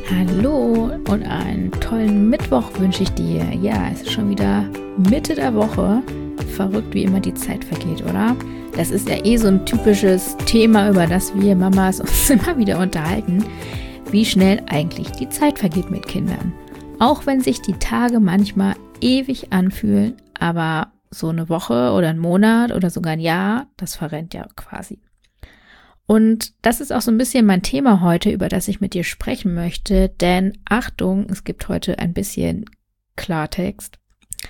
Hallo und einen tollen Mittwoch wünsche ich dir. Ja, es ist schon wieder Mitte der Woche. Verrückt, wie immer die Zeit vergeht, oder? Das ist ja so ein typisches Thema, über das wir Mamas uns immer wieder unterhalten, wie schnell eigentlich die Zeit vergeht mit Kindern. Auch wenn sich die Tage manchmal ewig anfühlen, aber so eine Woche oder ein Monat oder sogar ein Jahr, das verrennt ja quasi. Und das ist auch so ein bisschen mein Thema heute, über das ich mit dir sprechen möchte, denn Achtung, es gibt heute ein bisschen Klartext.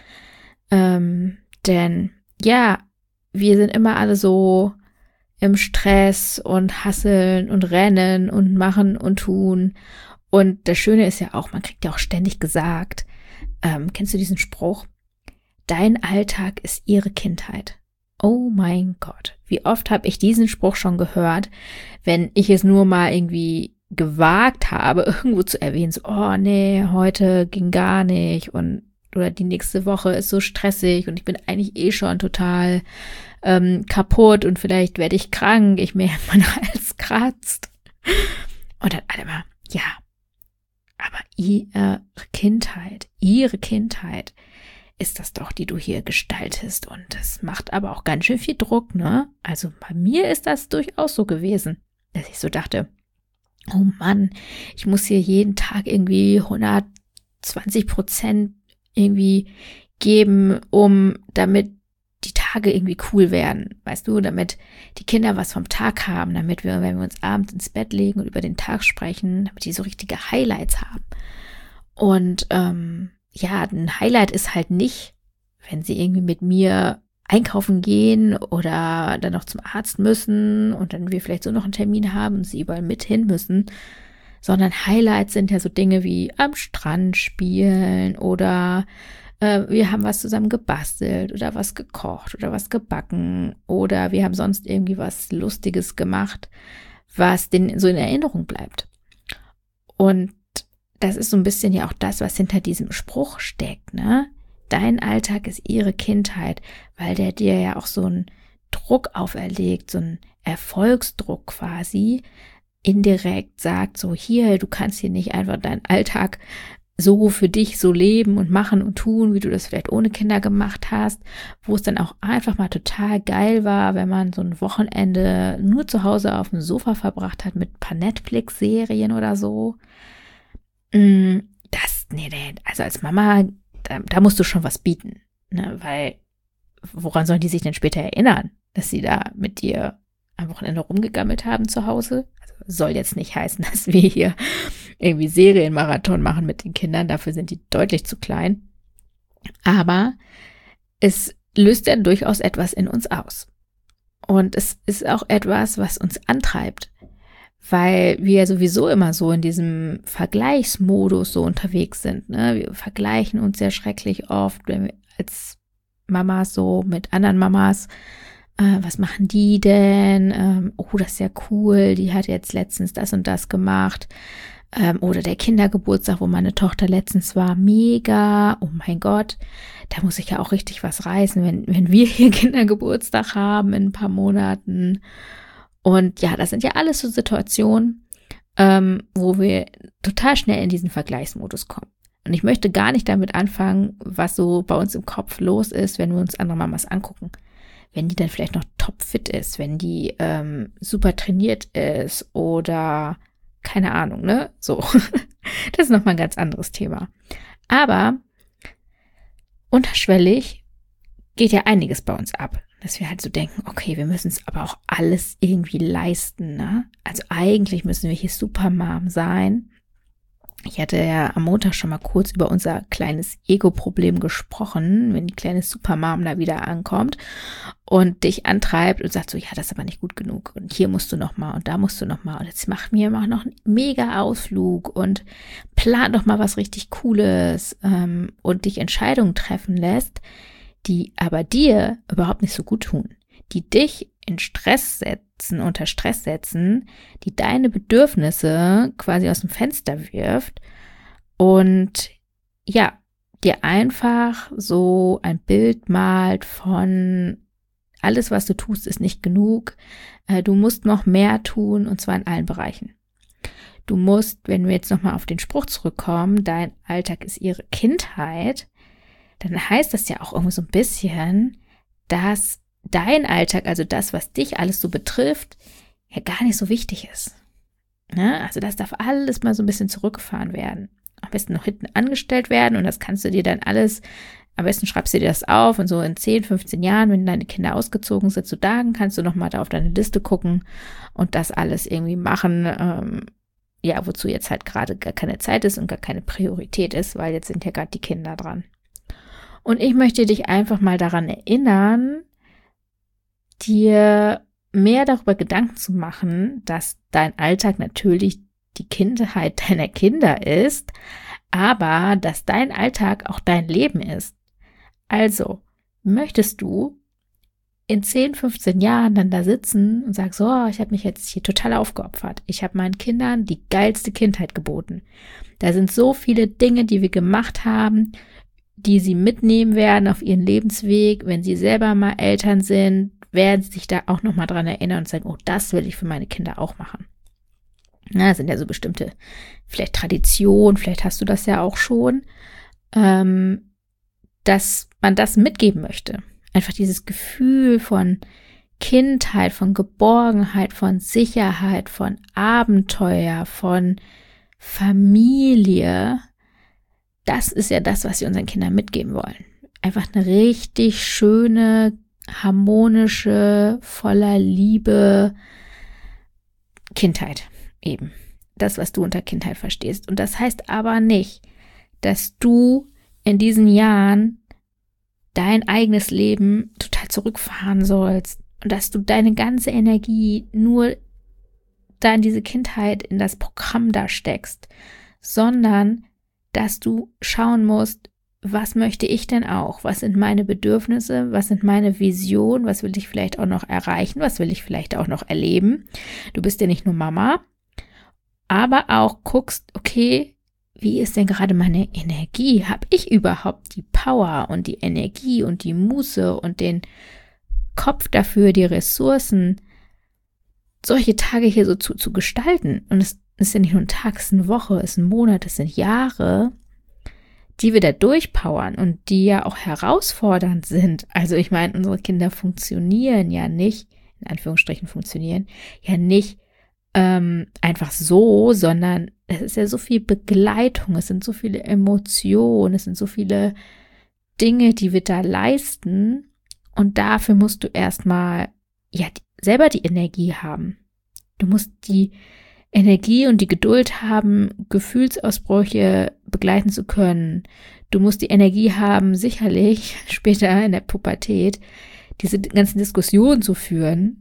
Denn ja, wir sind immer alle so im Stress und hasseln und rennen und machen und tun. Und das Schöne ist ja auch, man kriegt ja auch ständig gesagt, kennst du diesen Spruch? Dein Alltag ist ihre Kindheit. Oh mein Gott, wie oft habe ich diesen Spruch schon gehört, wenn ich es nur mal irgendwie gewagt habe, irgendwo zu erwähnen, so, oh nee, heute ging gar nicht oder die nächste Woche ist so stressig und ich bin eigentlich schon total kaputt und vielleicht werde ich krank, mir mein Hals kratzt. Und dann alle mal, ja, aber ihre Kindheit ist das doch, die du hier gestaltest. Und das macht aber auch ganz schön viel Druck, ne? Also bei mir ist das durchaus so gewesen, dass ich so dachte, oh Mann, ich muss hier jeden Tag irgendwie 120% irgendwie geben, damit die Tage irgendwie cool werden, weißt du, damit die Kinder was vom Tag haben, damit wir, wenn wir uns abends ins Bett legen und über den Tag sprechen, damit die so richtige Highlights haben. Und ja, ein Highlight ist halt nicht, wenn sie irgendwie mit mir einkaufen gehen oder dann noch zum Arzt müssen und dann wir vielleicht so noch einen Termin haben und sie überall mit hin müssen, sondern Highlights sind ja so Dinge wie am Strand spielen oder wir haben was zusammen gebastelt oder was gekocht oder was gebacken oder wir haben sonst irgendwie was Lustiges gemacht, was denen so in Erinnerung bleibt. Und das ist so ein bisschen ja auch das, was hinter diesem Spruch steckt, ne? Dein Alltag ist ihre Kindheit, weil der dir ja auch so einen Druck auferlegt, so einen Erfolgsdruck quasi, indirekt sagt, so hier, du kannst hier nicht einfach deinen Alltag so für dich so leben und machen und tun, wie du das vielleicht ohne Kinder gemacht hast, wo es dann auch einfach mal total geil war, wenn man so ein Wochenende nur zu Hause auf dem Sofa verbracht hat mit ein paar Netflix-Serien oder so. Nee, also als Mama, da musst du schon was bieten, ne? Weil woran sollen die sich denn später erinnern, dass sie da mit dir am Wochenende rumgegammelt haben zu Hause? Also soll jetzt nicht heißen, dass wir hier irgendwie Serienmarathon machen mit den Kindern, dafür sind die deutlich zu klein. Aber es löst ja durchaus etwas in uns aus. Und es ist auch etwas, was uns antreibt. Weil wir sowieso immer so in diesem Vergleichsmodus so unterwegs sind, ne? Wir vergleichen uns sehr schrecklich oft, wenn wir als Mamas so mit anderen Mamas, was machen die denn? Oh, das ist ja cool, die hat jetzt letztens das und das gemacht. Oder der Kindergeburtstag, wo meine Tochter letztens war, mega, oh mein Gott, da muss ich ja auch richtig was reißen, wenn wir hier Kindergeburtstag haben in ein paar Monaten. Und ja, das sind ja alles so Situationen, wo wir total schnell in diesen Vergleichsmodus kommen. Und ich möchte gar nicht damit anfangen, was so bei uns im Kopf los ist, wenn wir uns andere Mamas angucken. Wenn die dann vielleicht noch topfit ist, wenn die super trainiert ist oder keine Ahnung, ne? So, das ist nochmal ein ganz anderes Thema. Aber unterschwellig geht ja einiges bei uns ab. Dass wir halt so denken, okay, wir müssen es aber auch alles irgendwie leisten, ne? Also eigentlich müssen wir hier Supermom sein. Ich hatte ja am Montag schon mal kurz über unser kleines Ego-Problem gesprochen, wenn die kleine Supermom da wieder ankommt und dich antreibt und sagt so, ja, das ist aber nicht gut genug und hier musst du noch mal und da musst du noch mal und jetzt mach mir mal noch einen mega Ausflug und plan doch mal was richtig Cooles und dich Entscheidungen treffen lässt, die aber dir überhaupt nicht so gut tun, die dich in Stress setzen, unter Stress setzen, die deine Bedürfnisse quasi aus dem Fenster wirft und ja, dir einfach so ein Bild malt von alles, was du tust, ist nicht genug, du musst noch mehr tun und zwar in allen Bereichen. du musst, wenn wir jetzt nochmal auf den Spruch zurückkommen, dein Alltag ist ihre Kindheit, dann heißt das ja auch irgendwie so ein bisschen, dass dein Alltag, also das, was dich alles so betrifft, ja gar nicht so wichtig ist. Ne? Also das darf alles mal so ein bisschen zurückgefahren werden. Am besten noch hinten angestellt werden und das kannst du dir dann alles, am besten schreibst du dir das auf und so in 10, 15 Jahren, wenn deine Kinder ausgezogen sind, so dann kannst du nochmal da auf deine Liste gucken und das alles irgendwie machen, wozu jetzt halt gerade gar keine Zeit ist und gar keine Priorität ist, weil jetzt sind ja gerade die Kinder dran. Und ich möchte dich einfach mal daran erinnern, dir mehr darüber Gedanken zu machen, dass dein Alltag natürlich die Kindheit deiner Kinder ist, aber dass dein Alltag auch dein Leben ist. Also, möchtest du in 10, 15 Jahren dann da sitzen und sagst, so, ich habe mich jetzt hier total aufgeopfert. Ich habe meinen Kindern die geilste Kindheit geboten. Da sind so viele Dinge, die wir gemacht haben, die sie mitnehmen werden auf ihren Lebensweg. Wenn sie selber mal Eltern sind, werden sie sich da auch nochmal dran erinnern und sagen, oh, das will ich für meine Kinder auch machen. Na, das sind ja so bestimmte, vielleicht Traditionen, vielleicht hast du das ja auch schon, dass man das mitgeben möchte. Einfach dieses Gefühl von Kindheit, von Geborgenheit, von Sicherheit, von Abenteuer, von Familie. Das ist ja das, was wir unseren Kindern mitgeben wollen. Einfach eine richtig schöne, harmonische, voller Liebe Kindheit eben. Das, was du unter Kindheit verstehst. Und das heißt aber nicht, dass du in diesen Jahren dein eigenes Leben total zurückfahren sollst und dass du deine ganze Energie nur da in diese Kindheit, in das Programm da steckst, sondern dass du schauen musst, was möchte ich denn auch? Was sind meine Bedürfnisse? Was sind meine Visionen? Was will ich vielleicht auch noch erreichen? Was will ich vielleicht auch noch erleben? Du bist ja nicht nur Mama, aber auch guckst, okay, wie ist denn gerade meine Energie? Habe ich überhaupt die Power und die Energie und die Muße und den Kopf dafür, die Ressourcen, solche Tage hier so zu gestalten? Und es ist ja nicht nur ein Tag, es ist eine Woche, es ist ein Monat, es sind Jahre, die wir da durchpowern und die ja auch herausfordernd sind. Also ich meine, unsere Kinder funktionieren ja nicht, in Anführungsstrichen funktionieren, ja nicht einfach so, sondern es ist ja so viel Begleitung, es sind so viele Emotionen, es sind so viele Dinge, die wir da leisten und dafür musst du erstmal selber die Energie haben. Du musst die Energie und die Geduld haben, Gefühlsausbrüche begleiten zu können. Du musst die Energie haben, sicherlich später in der Pubertät diese ganzen Diskussionen zu führen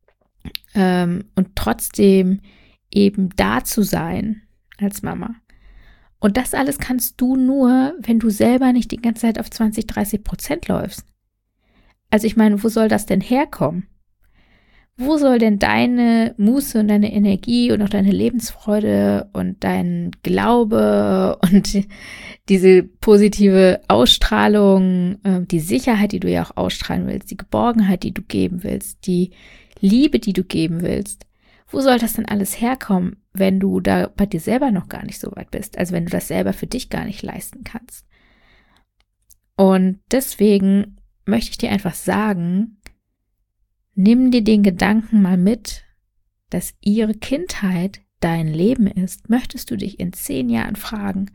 und trotzdem eben da zu sein als Mama. Und das alles kannst du nur, wenn du selber nicht die ganze Zeit auf 20-30% läufst. Also ich meine, wo soll das denn herkommen? Wo soll denn deine Muße und deine Energie und auch deine Lebensfreude und dein Glaube und diese positive Ausstrahlung, die Sicherheit, die du ja auch ausstrahlen willst, die Geborgenheit, die du geben willst, die Liebe, die du geben willst, wo soll das denn alles herkommen, wenn du da bei dir selber noch gar nicht so weit bist? Also wenn du das selber für dich gar nicht leisten kannst. Und deswegen möchte ich dir einfach sagen, nimm dir den Gedanken mal mit, dass ihre Kindheit dein Leben ist. Möchtest du dich in 10 Jahren fragen,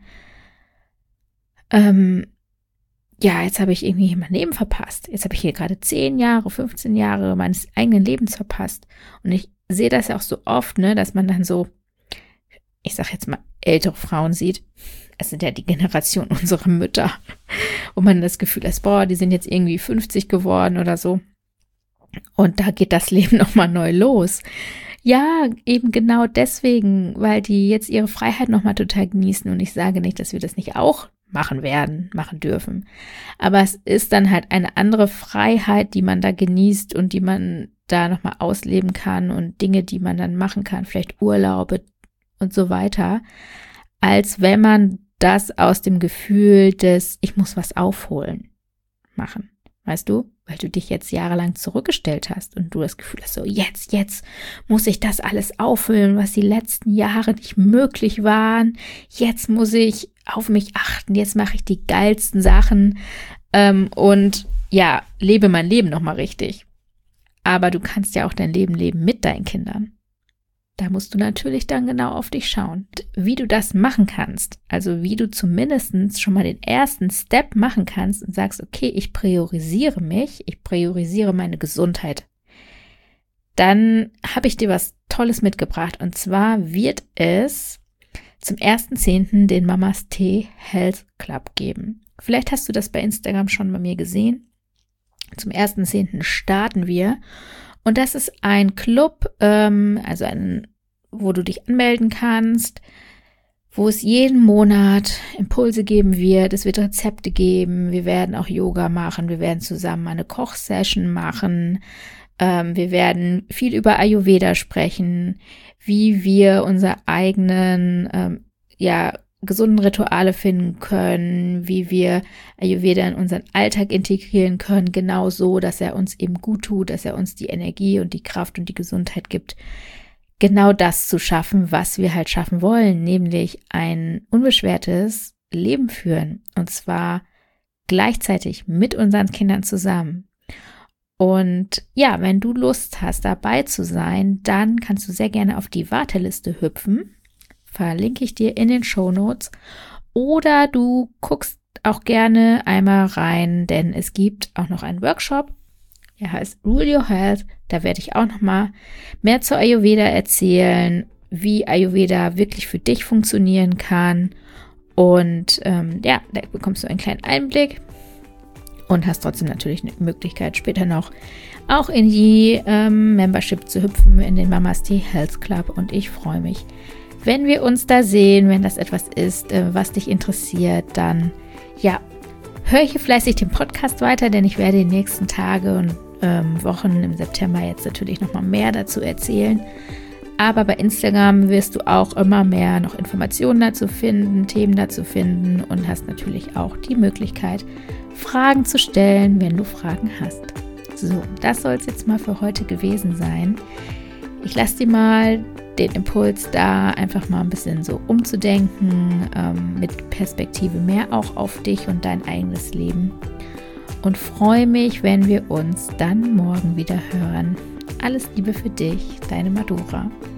jetzt habe ich irgendwie mein Leben verpasst. Jetzt habe ich hier gerade 10 Jahre, 15 Jahre meines eigenen Lebens verpasst. Und ich sehe das ja auch so oft, ne, dass man dann so, ich sage jetzt mal, ältere Frauen sieht. Es sind ja die Generation unserer Mütter, wo man das Gefühl hat, boah, die sind jetzt irgendwie 50 geworden oder so. Und da geht das Leben nochmal neu los. Ja, eben genau deswegen, weil die jetzt ihre Freiheit nochmal total genießen. Und ich sage nicht, dass wir das nicht auch machen dürfen. Aber es ist dann halt eine andere Freiheit, die man da genießt und die man da nochmal ausleben kann und Dinge, die man dann machen kann, vielleicht Urlaube und so weiter, als wenn man das aus dem Gefühl des, ich muss was aufholen, machen. Weißt du? weil du dich jetzt jahrelang zurückgestellt hast und du das Gefühl hast, so jetzt muss ich das alles auffüllen, was die letzten Jahre nicht möglich waren. Jetzt muss ich auf mich achten, jetzt mache ich die geilsten Sachen und ja, lebe mein Leben nochmal richtig. Aber du kannst ja auch dein Leben leben mit deinen Kindern. Da musst du natürlich dann genau auf dich schauen. Wie du das machen kannst, also wie du zumindest schon mal den ersten Step machen kannst und sagst, okay, ich priorisiere mich, ich priorisiere meine Gesundheit. Dann habe ich dir was Tolles mitgebracht und zwar wird es zum 1.10. den Mamas Tee Health Club geben. Vielleicht hast du das bei Instagram schon bei mir gesehen. Zum 1.10. starten wir. Und das ist ein Club, wo du dich anmelden kannst, wo es jeden Monat Impulse geben wird. Es wird Rezepte geben. Wir werden auch Yoga machen. Wir werden zusammen eine Kochsession machen. Wir werden viel über Ayurveda sprechen, wie wir unsere eigenen, gesunden Rituale finden können, wie wir Ayurveda in unseren Alltag integrieren können, genau so, dass er uns eben gut tut, dass er uns die Energie und die Kraft und die Gesundheit gibt, genau das zu schaffen, was wir halt schaffen wollen, nämlich ein unbeschwertes Leben führen und zwar gleichzeitig mit unseren Kindern zusammen. Und ja, wenn du Lust hast, dabei zu sein, dann kannst du sehr gerne auf die Warteliste hüpfen. Verlinke ich dir in den Shownotes. Oder du guckst auch gerne einmal rein, denn es gibt auch noch einen Workshop, der heißt Rule Your Health. Da werde ich auch noch mal mehr zu Ayurveda erzählen, wie Ayurveda wirklich für dich funktionieren kann. Und da bekommst du einen kleinen Einblick und hast trotzdem natürlich eine Möglichkeit, später noch auch in die Membership zu hüpfen, in den Mamas Tee Health Club. Und ich freue mich, wenn wir uns da sehen, wenn das etwas ist, was dich interessiert, dann hör hier fleißig den Podcast weiter, denn ich werde die nächsten Tage und Wochen im September jetzt natürlich nochmal mehr dazu erzählen. Aber bei Instagram wirst du auch immer mehr noch Informationen dazu finden, Themen dazu finden und hast natürlich auch die Möglichkeit, Fragen zu stellen, wenn du Fragen hast. So, das soll es jetzt mal für heute gewesen sein. Ich lasse dir mal den Impuls da, einfach mal ein bisschen so umzudenken, mit Perspektive mehr auch auf dich und dein eigenes Leben. Und freue mich, wenn wir uns dann morgen wieder hören. Alles Liebe für dich, deine Madura.